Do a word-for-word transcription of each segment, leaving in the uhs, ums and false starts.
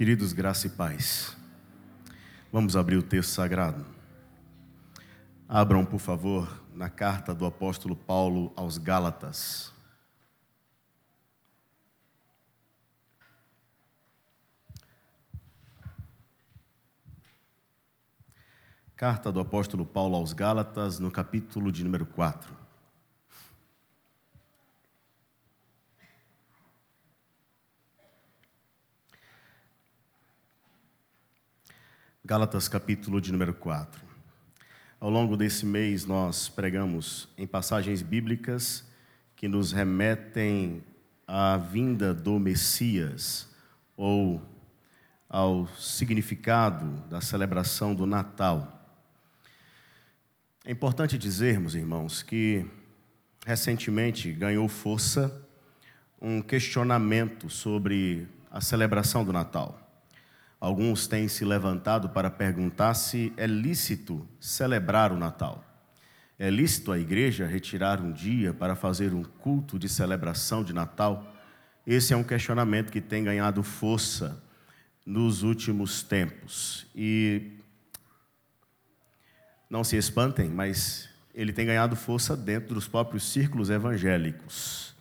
Queridos, graça e paz. Vamos abrir o texto sagrado. Abram, por favor, na carta do apóstolo Paulo aos Gálatas. Carta do apóstolo Paulo aos Gálatas, no capítulo de número quatro. Gálatas, capítulo de número quatro. Ao longo desse mês, nós pregamos em passagens bíblicas que nos remetem à vinda do Messias, ou ao significado da celebração do Natal. É importante dizermos, irmãos, que recentemente ganhou força um questionamento sobre a celebração do Natal. Alguns têm se levantado para perguntar se é lícito celebrar o Natal. É lícito a igreja retirar um dia para fazer um culto de celebração de Natal? Esse é um questionamento que tem ganhado força nos últimos tempos. E não se espantem, mas ele tem ganhado força dentro dos próprios círculos evangélicos.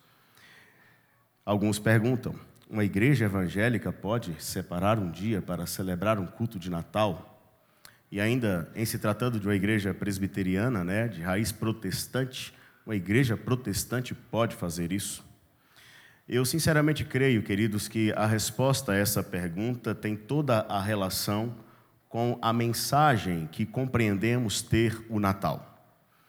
Alguns perguntam: uma igreja evangélica pode separar um dia para celebrar um culto de Natal? E ainda, em se tratando de uma igreja presbiteriana, né, de raiz protestante, uma igreja protestante pode fazer isso? Eu sinceramente creio, queridos, que a resposta a essa pergunta tem toda a relação com a mensagem que compreendemos ter o Natal.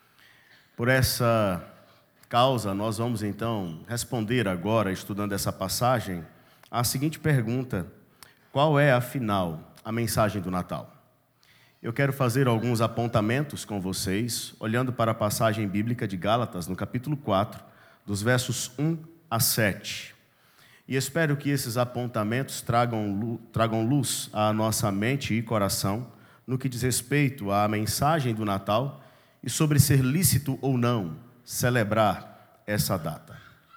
Por essa causa, nós vamos então responder agora, estudando essa passagem, a seguinte pergunta: qual é, afinal, a mensagem do Natal? Eu quero fazer alguns apontamentos com vocês, olhando para a passagem bíblica de Gálatas, no capítulo quatro, dos versos um a sete. E espero que esses apontamentos tragam, tragam luz à nossa mente e coração no que diz respeito à mensagem do Natal e sobre ser lícito ou não celebrar essa data.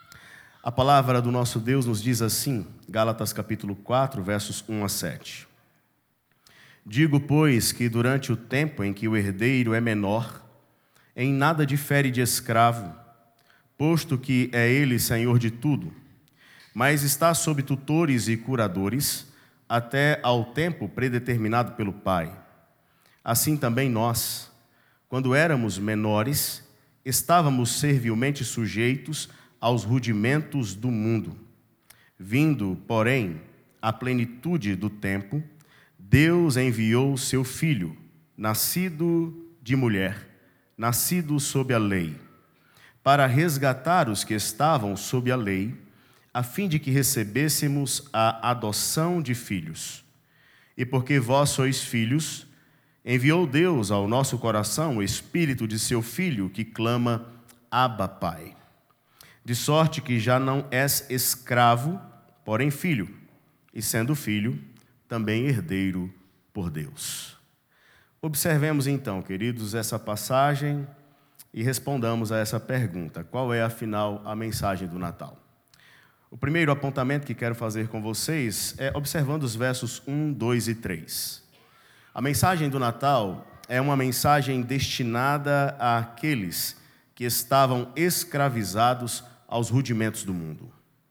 A palavra do nosso Deus nos diz assim, Gálatas capítulo quatro, versos um a sete. Digo, pois, que durante o tempo em que o herdeiro é menor, em nada difere de escravo, posto que é ele senhor de tudo, mas está sob tutores e curadores, até ao tempo predeterminado pelo Pai. Assim também nós, quando éramos menores, estávamos servilmente sujeitos aos rudimentos do mundo. Vindo, porém, à plenitude do tempo, Deus enviou seu Filho, nascido de mulher, nascido sob a lei, para resgatar os que estavam sob a lei, a fim de que recebêssemos a adoção de filhos. E porque vós sois filhos, enviou Deus ao nosso coração o Espírito de seu Filho, que clama: Abba, Pai. De sorte que já não és escravo, porém filho, e sendo filho, também herdeiro por Deus. Observemos então, queridos, essa passagem e respondamos a essa pergunta: qual é, afinal, a mensagem do Natal? O primeiro apontamento que quero fazer com vocês é observando os versos um, dois e três. A mensagem do Natal é uma mensagem destinada àqueles que estavam escravizados aos rudimentos do mundo.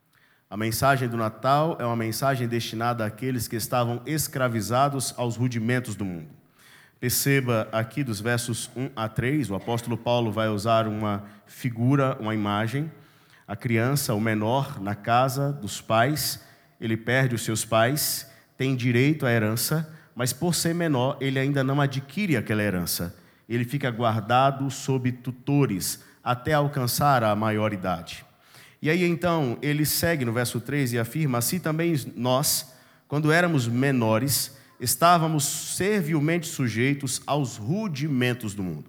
A mensagem do Natal é uma mensagem destinada àqueles que estavam escravizados aos rudimentos do mundo. Perceba aqui dos versos um a três, o apóstolo Paulo vai usar uma figura, uma imagem. A criança, o menor, na casa dos pais, ele perde os seus pais, tem direito à herança, mas por ser menor, ele ainda não adquire aquela herança. Ele fica guardado sob tutores até alcançar a maioridade. E aí então, ele segue no verso três e afirma: assim também nós, quando éramos menores, estávamos servilmente sujeitos aos rudimentos do mundo.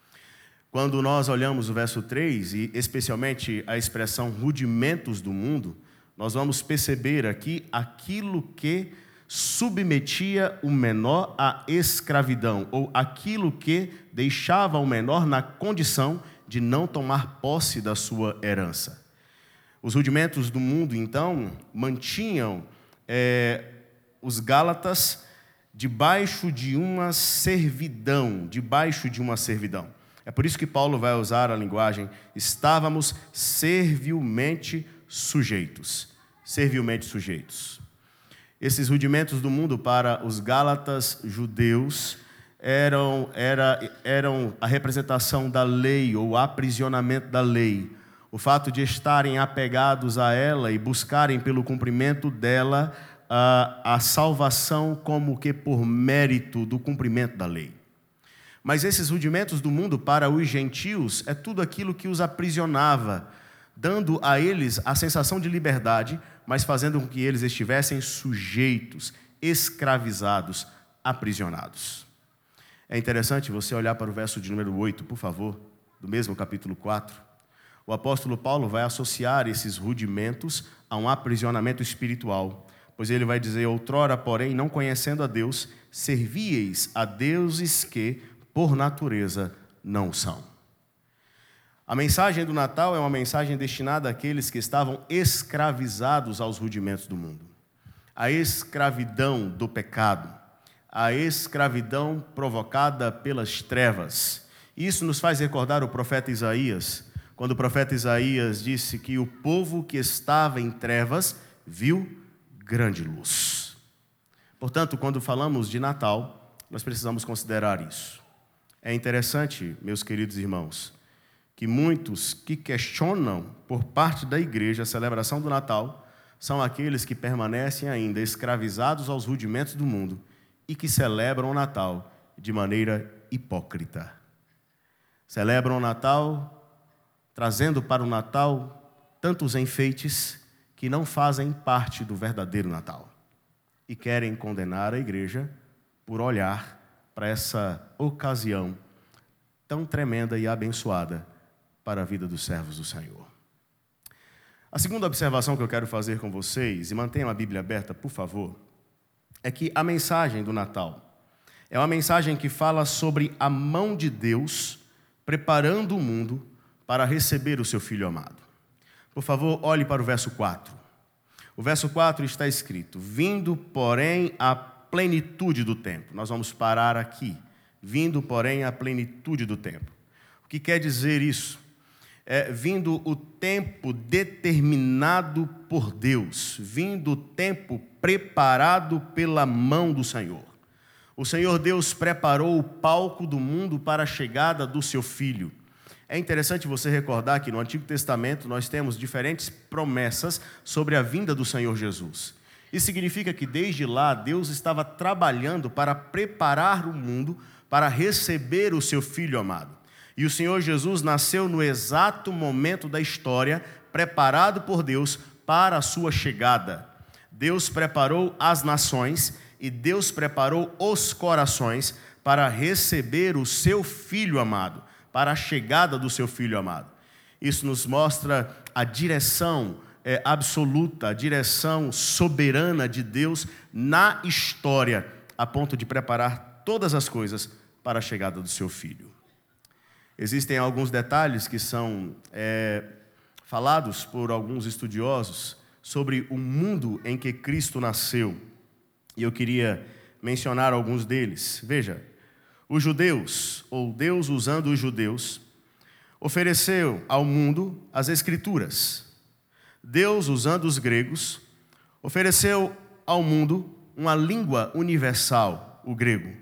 Quando nós olhamos o verso três, e especialmente a expressão rudimentos do mundo, nós vamos perceber aqui aquilo que submetia o menor à escravidão, ou aquilo que deixava o menor na condição de não tomar posse da sua herança. Os rudimentos do mundo, então, mantinham é, os Gálatas debaixo de uma servidão, debaixo de uma servidão. É por isso que Paulo vai usar a linguagem, estávamos servilmente sujeitos, servilmente sujeitos. Esses rudimentos do mundo para os Gálatas judeus eram, era, eram a representação da lei ou o aprisionamento da lei. O fato de estarem apegados a ela e buscarem pelo cumprimento dela a, a salvação como que por mérito do cumprimento da lei. Mas esses rudimentos do mundo para os gentios é tudo aquilo que os aprisionava, dando a eles a sensação de liberdade, mas fazendo com que eles estivessem sujeitos, escravizados, aprisionados. É interessante você olhar para o verso de número oito, por favor, do mesmo capítulo quatro. O apóstolo Paulo vai associar esses rudimentos a um aprisionamento espiritual, pois ele vai dizer, outrora, porém, não conhecendo a Deus, servíeis a deuses que, por natureza, não são. A mensagem do Natal é uma mensagem destinada àqueles que estavam escravizados aos rudimentos do mundo. A escravidão do pecado, a escravidão provocada pelas trevas. Isso nos faz recordar o profeta Isaías, quando o profeta Isaías disse que o povo que estava em trevas viu grande luz. Portanto, quando falamos de Natal, nós precisamos considerar isso. É interessante, meus queridos irmãos, que muitos que questionam por parte da igreja a celebração do Natal são aqueles que permanecem ainda escravizados aos rudimentos do mundo e que celebram o Natal de maneira hipócrita. Celebram o Natal trazendo para o Natal tantos enfeites que não fazem parte do verdadeiro Natal e querem condenar a igreja por olhar para essa ocasião tão tremenda e abençoada para a vida dos servos do Senhor. A segunda observação que eu quero fazer com vocês, e mantenham a Bíblia aberta, por favor, é que a mensagem do Natal é uma mensagem que fala sobre a mão de Deus preparando o mundo para receber o seu Filho amado. Por favor, olhe para o verso quatro. O verso quatro está escrito, vindo, porém, a plenitude do tempo. Nós vamos parar aqui. Vindo, porém, a plenitude do tempo. O que quer dizer isso? É, vindo o tempo determinado por Deus, vindo o tempo preparado pela mão do Senhor. O Senhor Deus preparou o palco do mundo para a chegada do seu Filho. É interessante você recordar que no Antigo Testamento nós temos diferentes promessas sobre a vinda do Senhor Jesus. Isso significa que desde lá Deus estava trabalhando para preparar o mundo para receber o seu Filho amado. E o Senhor Jesus nasceu no exato momento da história, preparado por Deus para a sua chegada. Deus preparou as nações e Deus preparou os corações para receber o seu Filho amado, para a chegada do seu Filho amado. Isso nos mostra a direção é, absoluta, a direção soberana de Deus na história, a ponto de preparar todas as coisas para a chegada do seu Filho. Existem alguns detalhes que são é, falados por alguns estudiosos sobre o mundo em que Cristo nasceu. E eu queria mencionar alguns deles. Veja, os judeus, ou Deus usando os judeus, ofereceu ao mundo as Escrituras. Deus usando os gregos, ofereceu ao mundo uma língua universal, o grego.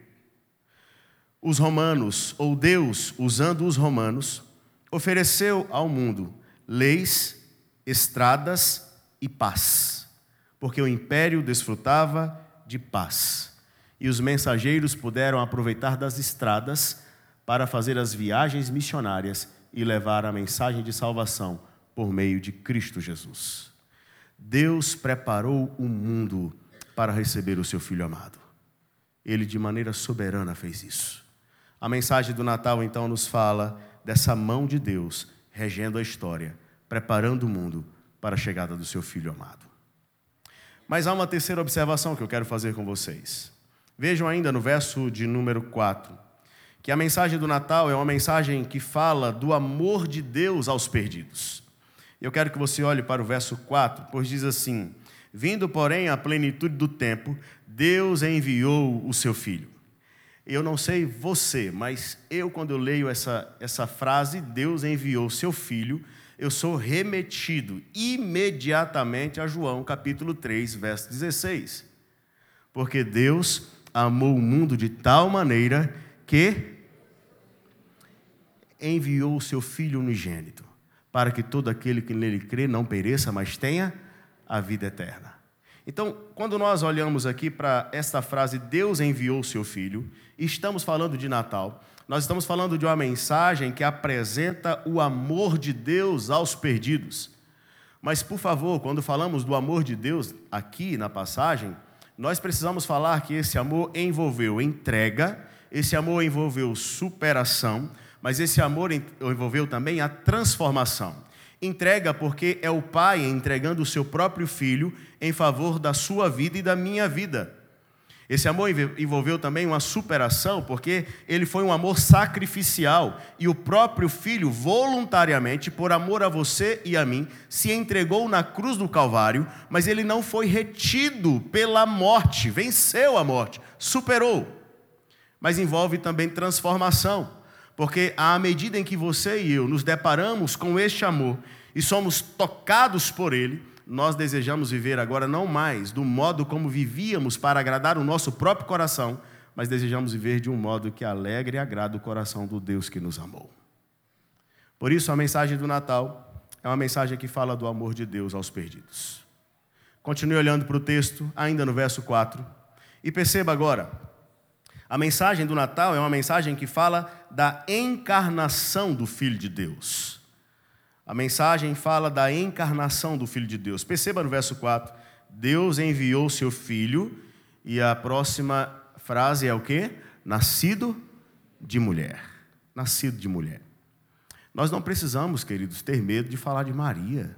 Os romanos, ou Deus, usando os romanos, ofereceu ao mundo leis, estradas e paz, porque o império desfrutava de paz. E os mensageiros puderam aproveitar das estradas para fazer as viagens missionárias e levar a mensagem de salvação por meio de Cristo Jesus. Deus preparou o mundo para receber o seu Filho amado. Ele, de maneira soberana, fez isso. A mensagem do Natal, então, nos fala dessa mão de Deus regendo a história, preparando o mundo para a chegada do seu Filho amado. Mas há uma terceira observação que eu quero fazer com vocês. Vejam ainda no verso de número quatro, que a mensagem do Natal é uma mensagem que fala do amor de Deus aos perdidos. Eu quero que você olhe para o verso quatro, pois diz assim, vindo, porém, a plenitude do tempo, Deus enviou o seu Filho. Eu não sei você, mas eu, quando eu leio essa, essa frase, Deus enviou o seu Filho, eu sou remetido imediatamente a João, capítulo três, verso dezesseis. Porque Deus amou o mundo de tal maneira que enviou o seu Filho unigênito, para que todo aquele que nele crê não pereça, mas tenha a vida eterna. Então, quando nós olhamos aqui para esta frase, Deus enviou o seu Filho, estamos falando de Natal, nós estamos falando de uma mensagem que apresenta o amor de Deus aos perdidos. Mas, por favor, quando falamos do amor de Deus aqui na passagem, nós precisamos falar que esse amor envolveu entrega, esse amor envolveu superação, mas esse amor envolveu também a transformação. Entrega porque é o Pai entregando o seu próprio Filho em favor da sua vida e da minha vida. Esse amor envolveu também uma superação, porque ele foi um amor sacrificial, e o próprio Filho, voluntariamente, por amor a você e a mim, se entregou na cruz do Calvário, mas ele não foi retido pela morte, venceu a morte, superou. Mas envolve também transformação, porque à medida em que você e eu nos deparamos com este amor e somos tocados por ele, nós desejamos viver agora não mais do modo como vivíamos para agradar o nosso próprio coração, mas desejamos viver de um modo que alegre e agrada o coração do Deus que nos amou. Por isso, a mensagem do Natal é uma mensagem que fala do amor de Deus aos perdidos. Continue olhando para o texto, ainda no verso quatro, e perceba agora, a mensagem do Natal é uma mensagem que fala da encarnação do Filho de Deus. A mensagem fala da encarnação do Filho de Deus. Perceba no verso quatro, Deus enviou o seu Filho, e a próxima frase é o quê? Nascido de mulher. Nascido de mulher. Nós não precisamos, queridos, ter medo de falar de Maria.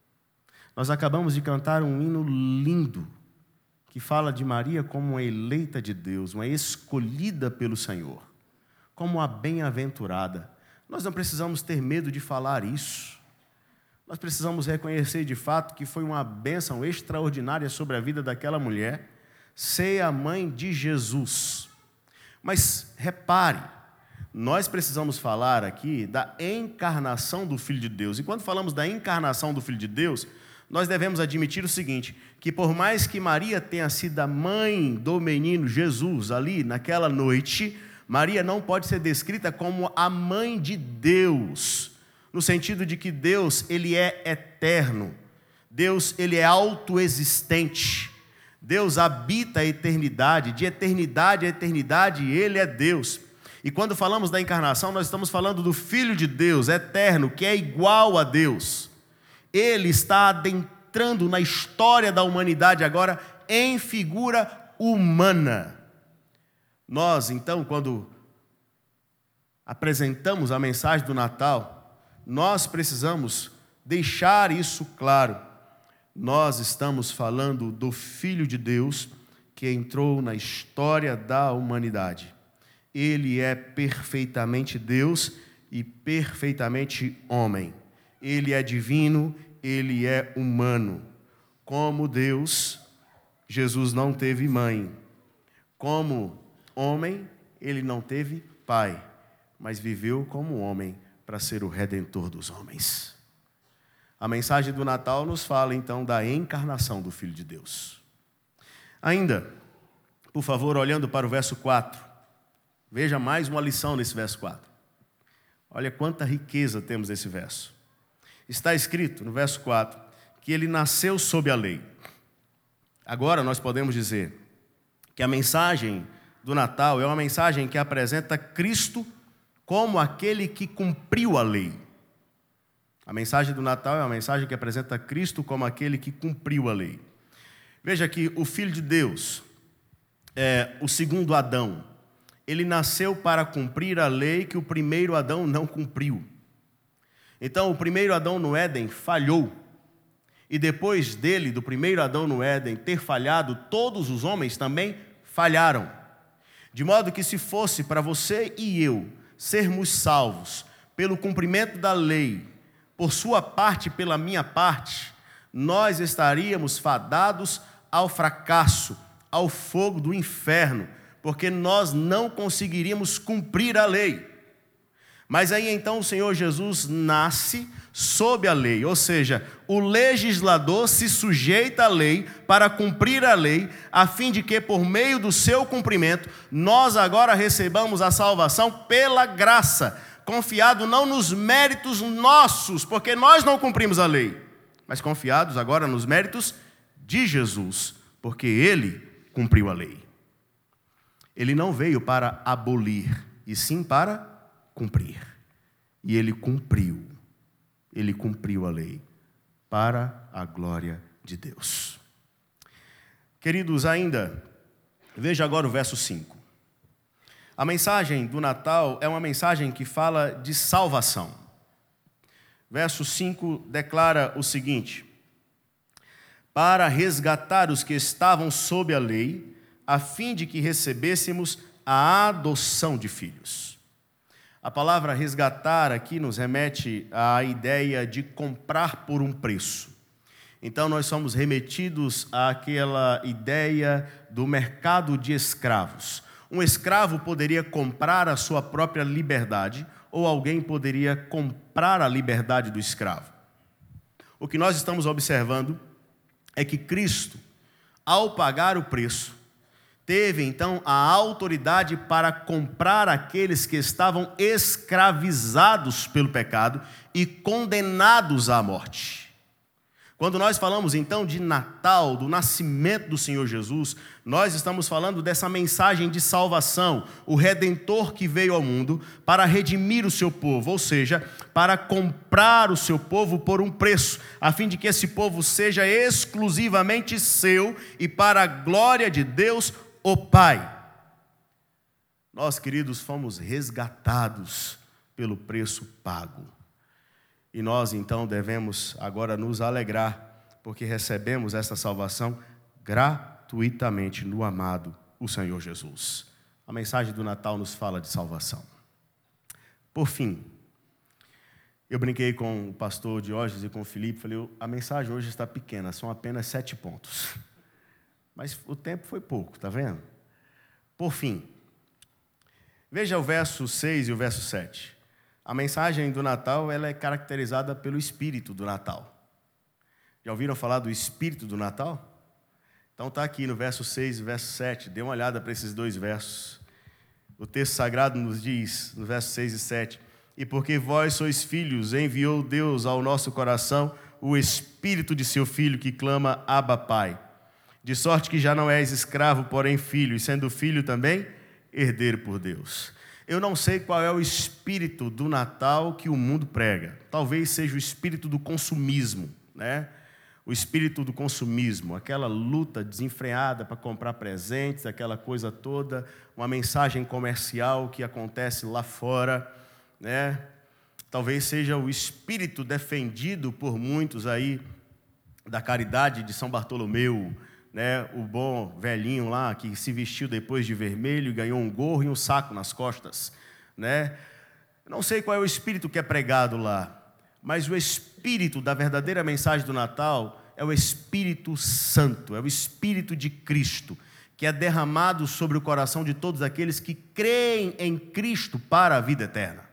Nós acabamos de cantar um hino lindo, que fala de Maria como uma eleita de Deus, uma escolhida pelo Senhor, como uma bem-aventurada. Nós não precisamos ter medo de falar isso. Nós precisamos reconhecer de fato que foi uma bênção extraordinária sobre a vida daquela mulher, ser a mãe de Jesus. Mas repare, nós precisamos falar aqui da encarnação do Filho de Deus. E quando falamos da encarnação do Filho de Deus, nós devemos admitir o seguinte, que por mais que Maria tenha sido a mãe do menino Jesus ali naquela noite, Maria não pode ser descrita como a mãe de Deus, no sentido de que Deus, ele é eterno, Deus, ele é autoexistente, Deus habita a eternidade, de eternidade a eternidade, ele é Deus. E quando falamos da encarnação, nós estamos falando do Filho de Deus, eterno, que é igual a Deus. Ele está adentrando na história da humanidade agora em figura humana. Nós, então, quando apresentamos a mensagem do Natal, nós precisamos deixar isso claro. Nós estamos falando do Filho de Deus que entrou na história da humanidade. Ele é perfeitamente Deus e perfeitamente homem. Ele é divino, ele é humano. Como Deus, Jesus não teve mãe. Como homem, ele não teve pai, mas viveu como homem para ser o redentor dos homens. A mensagem do Natal nos fala então da encarnação do Filho de Deus. Ainda, por favor, olhando para o verso quatro, veja mais uma lição nesse verso quatro. Olha quanta riqueza temos nesse verso. Está escrito no verso quatro que ele nasceu sob a lei. Agora nós podemos dizer que a mensagem do Natal é uma mensagem que apresenta Cristo como aquele que cumpriu a lei. A mensagem do Natal é uma mensagem que apresenta Cristo como aquele que cumpriu a lei. Veja que o Filho de Deus, é, o segundo Adão, ele nasceu para cumprir a lei que o primeiro Adão não cumpriu. Então, o primeiro Adão no Éden falhou. E depois dele, do primeiro Adão no Éden, ter falhado, todos os homens também falharam. De modo que se fosse para você e eu sermos salvos pelo cumprimento da lei, por sua parte e pela minha parte, nós estaríamos fadados ao fracasso, ao fogo do inferno, porque nós não conseguiríamos cumprir a lei. Mas aí então o Senhor Jesus nasce sob a lei, ou seja, o legislador se sujeita à lei para cumprir a lei, a fim de que por meio do seu cumprimento, nós agora recebamos a salvação pela graça, confiado não nos méritos nossos, porque nós não cumprimos a lei, mas confiados agora nos méritos de Jesus, porque Ele cumpriu a lei. Ele não veio para abolir, e sim para cumprir. E Ele cumpriu. Ele cumpriu a lei para a glória de Deus. Queridos, ainda, veja agora o verso cinco. A mensagem do Natal é uma mensagem que fala de salvação. Verso cinco declara o seguinte: para resgatar os que estavam sob a lei, a fim de que recebêssemos a adoção de filhos. A palavra resgatar aqui nos remete à ideia de comprar por um preço. Então nós somos remetidos àquela ideia do mercado de escravos. Um escravo poderia comprar a sua própria liberdade, ou alguém poderia comprar a liberdade do escravo. O que nós estamos observando é que Cristo, ao pagar o preço, teve então a autoridade para comprar aqueles que estavam escravizados pelo pecado e condenados à morte. Quando nós falamos então de Natal, do nascimento do Senhor Jesus, nós estamos falando dessa mensagem de salvação, o Redentor que veio ao mundo para redimir o seu povo, ou seja, para comprar o seu povo por um preço, a fim de que esse povo seja exclusivamente seu e para a glória de Deus, o Pai. Nós, queridos, fomos resgatados pelo preço pago. E nós, então, devemos agora nos alegrar, porque recebemos essa salvação gratuitamente no amado, o Senhor Jesus. A mensagem do Natal nos fala de salvação. Por fim, eu brinquei com o pastor Diógenes e com o Felipe, falei, a mensagem hoje está pequena, são apenas sete pontos. Mas o tempo foi pouco, está vendo? Por fim, veja o verso seis e o verso sete. A mensagem do Natal ela é caracterizada pelo espírito do Natal. Já ouviram falar do espírito do Natal? Então está aqui no verso seis e verso sete. Dê uma olhada para esses dois versos. O texto sagrado nos diz, no verso seis e sete, e porque vós sois filhos, enviou Deus ao nosso coração o espírito de seu filho que clama, Abba, Pai. De sorte que já não és escravo, porém filho, e sendo filho também, herdeiro por Deus. Eu não sei qual é o espírito do Natal que o mundo prega. Talvez seja o espírito do consumismo, né? O espírito do consumismo, aquela luta desenfreada para comprar presentes, aquela coisa toda, uma mensagem comercial que acontece lá fora, né? Talvez seja o espírito defendido por muitos aí da caridade de São Bartolomeu, né, o bom velhinho lá que se vestiu depois de vermelho e ganhou um gorro e um saco nas costas, né? Não sei qual é o espírito que é pregado lá, mas o espírito da verdadeira mensagem do Natal é o Espírito Santo, é o Espírito de Cristo, que é derramado sobre o coração de todos aqueles que creem em Cristo para a vida eterna.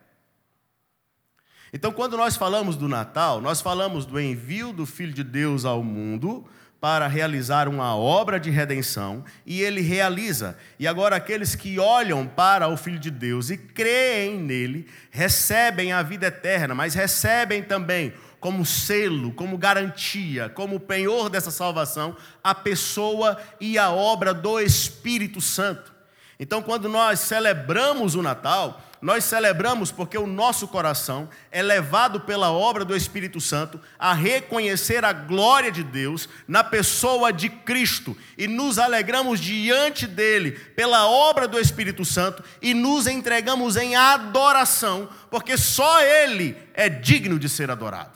Então, quando nós falamos do Natal, nós falamos do envio do Filho de Deus ao mundo para realizar uma obra de redenção, e ele realiza. E agora aqueles que olham para o Filho de Deus e creem nele, recebem a vida eterna, mas recebem também como selo, como garantia, como penhor dessa salvação, a pessoa e a obra do Espírito Santo. Então, quando nós celebramos o Natal, nós celebramos porque o nosso coração é levado pela obra do Espírito Santo a reconhecer a glória de Deus na pessoa de Cristo, e nos alegramos diante dele pela obra do Espírito Santo e nos entregamos em adoração, porque só ele é digno de ser adorado.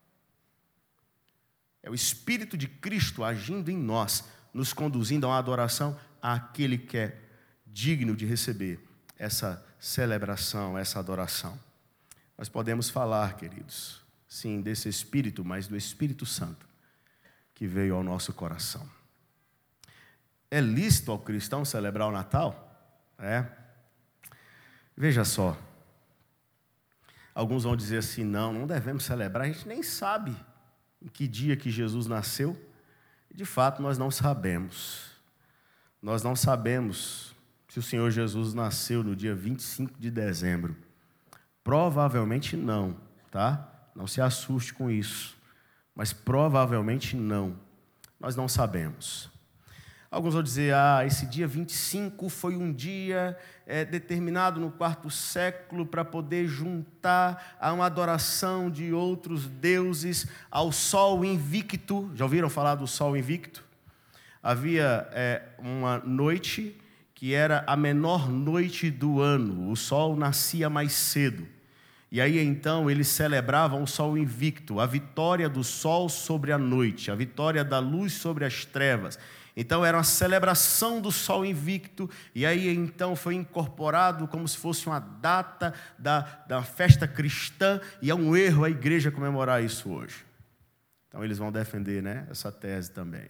É o Espírito de Cristo agindo em nós, nos conduzindo a uma adoração àquele que é digno de receber essa celebração, essa adoração. Nós podemos falar, queridos, sim, desse Espírito, mas do Espírito Santo que veio ao nosso coração. É lícito ao cristão celebrar o Natal? É. Veja só. Alguns vão dizer assim, não, não devemos celebrar, a gente nem sabe em que dia que Jesus nasceu. De fato, nós não sabemos. Nós não sabemos se o Senhor Jesus nasceu no dia vinte e cinco de dezembro. Provavelmente não, tá? Não se assuste com isso. Mas provavelmente não. Nós não sabemos. Alguns vão dizer, ah, esse dia vinte e cinco foi um dia é, determinado no quarto século para poder juntar a uma adoração de outros deuses ao sol invicto. Já ouviram falar do sol invicto? Havia é, uma noite que era a menor noite do ano. O sol nascia mais cedo. E aí então eles celebravam o sol invicto, a vitória do sol sobre a noite, a vitória da luz sobre as trevas. Então era uma celebração do sol invicto, e aí então foi incorporado como se fosse uma data da, da festa cristã, e é um erro a igreja comemorar isso hoje. Então eles vão defender, né, essa tese também.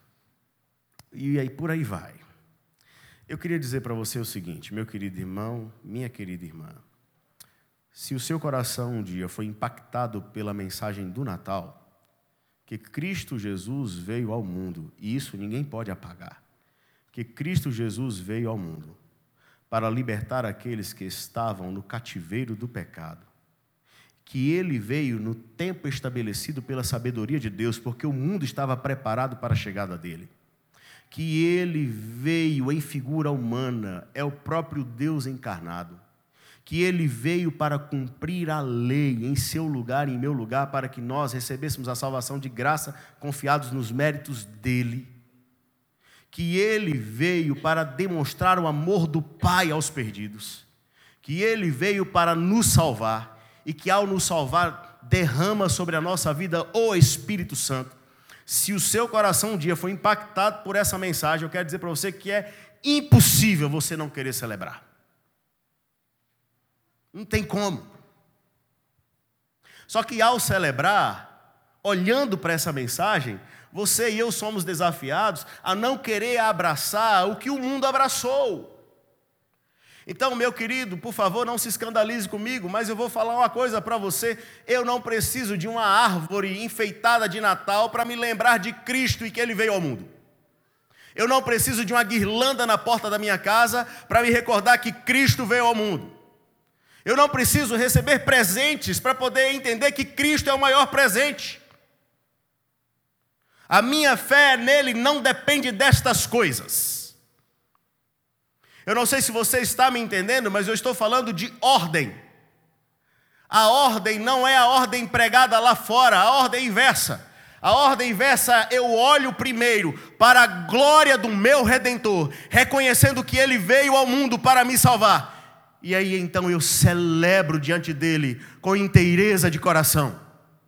E aí por aí vai. Eu queria dizer para você o seguinte, meu querido irmão, minha querida irmã, se o seu coração um dia foi impactado pela mensagem do Natal, que Cristo Jesus veio ao mundo, e isso ninguém pode apagar, que Cristo Jesus veio ao mundo para libertar aqueles que estavam no cativeiro do pecado, que Ele veio no tempo estabelecido pela sabedoria de Deus, porque o mundo estava preparado para a chegada dEle, que Ele veio em figura humana, é o próprio Deus encarnado, que Ele veio para cumprir a lei em seu lugar e em meu lugar, para que nós recebêssemos a salvação de graça, confiados nos méritos dEle. Que Ele veio para demonstrar o amor do Pai aos perdidos. Que Ele veio para nos salvar, e que ao nos salvar, derrama sobre a nossa vida o Espírito Santo. Se o seu coração um dia foi impactado por essa mensagem, eu quero dizer para você que é impossível você não querer celebrar. Não tem como. Só que ao celebrar, olhando para essa mensagem, você e eu somos desafiados a não querer abraçar o que o mundo abraçou. Então, meu querido, por favor, não se escandalize comigo, mas eu vou falar uma coisa para você. Eu não preciso de uma árvore enfeitada de Natal para me lembrar de Cristo e que Ele veio ao mundo. Eu não preciso de uma guirlanda na porta da minha casa para me recordar que Cristo veio ao mundo. Eu não preciso receber presentes para poder entender que Cristo é o maior presente. A minha fé nele não depende destas coisas. Eu não sei se você está me entendendo, mas eu estou falando de ordem. A ordem não é a ordem pregada lá fora, a ordem inversa. A ordem inversa, eu olho primeiro para a glória do meu Redentor, reconhecendo que ele veio ao mundo para me salvar. E aí então eu celebro diante dele com inteireza de coração.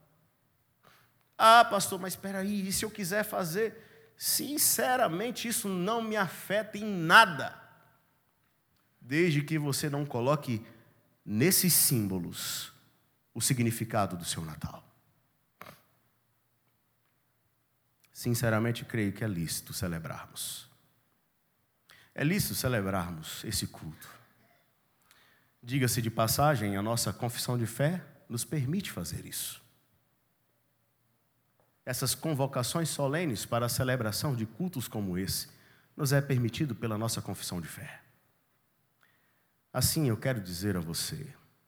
Ah, pastor, mas espera aí, e se eu quiser fazer? Sinceramente, isso não me afeta em nada. Desde que você não coloque nesses símbolos o significado do seu Natal. Sinceramente, creio que é lícito celebrarmos. É lícito celebrarmos esse culto. Diga-se de passagem, a nossa confissão de fé nos permite fazer isso. Essas convocações solenes para a celebração de cultos como esse, nos é permitido pela nossa confissão de fé. Assim, eu quero dizer a você,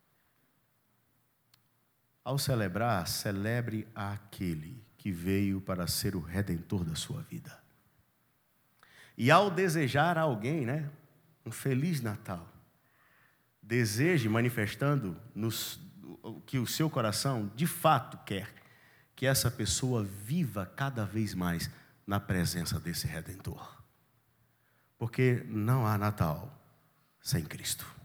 ao celebrar, celebre aquele que veio para ser o Redentor da sua vida. E ao desejar a alguém, né, um Feliz Natal, deseje manifestando nos, que o seu coração de fato quer que essa pessoa viva cada vez mais na presença desse Redentor. Porque não há Natal sem Cristo.